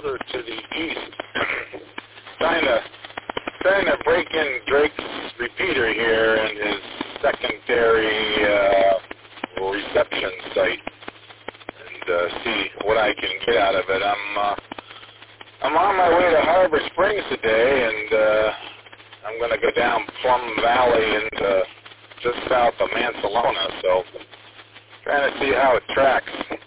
further to the east. trying to break in Drake's repeater here in his secondary reception site and see what I can get out of it. I'm on my way to Harbor Springs today, and I'm going to go down Plum Valley into just south of Mansalona, so trying to see how it tracks.